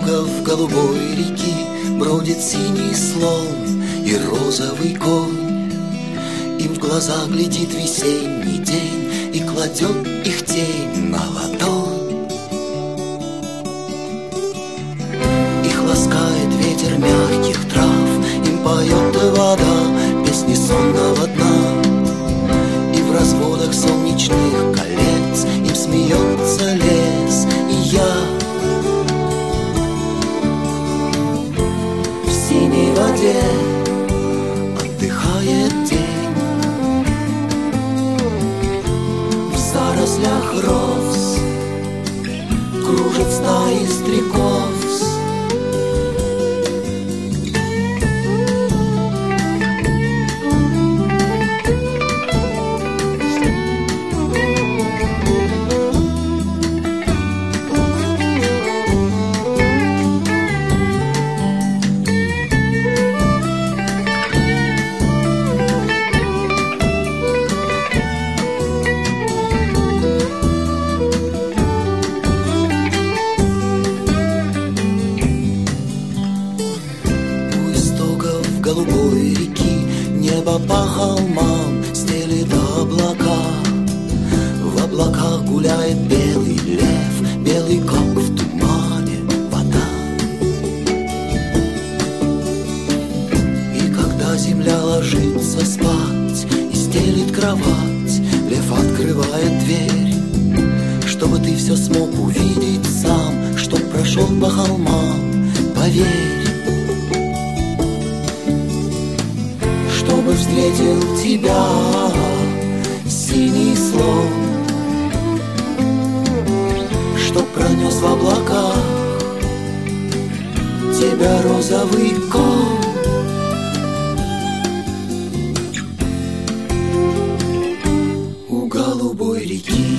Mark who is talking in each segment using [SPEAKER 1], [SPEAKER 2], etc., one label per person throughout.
[SPEAKER 1] истоков голубой реки бродит синий слон и розовый конь. Им в глаза глядит весенний день и кладет их тень на ладонь. Их ласкает ветер мягких трав, им поет вода песни сонного дна. И в разводах солнечных колец им смеется лес и я. В синей воде отдыхает день, в зарослях роз кружат стаи стрекоз. Голубой реки небо по холмам стелит облака. В облаках гуляет белый лев, белый как в тумане вода. И когда земля ложится спать и стелит кровать, лев открывает дверь, чтобы ты все смог увидеть сам, чтоб прошел по холмам, поверь. Чтобы встретил тебя синий слон, чтоб пронес в облаках тебя розовый конь. У голубой реки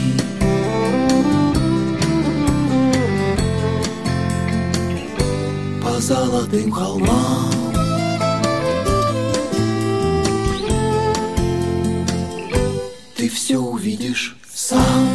[SPEAKER 1] по золотым холмам ты все увидишь сам.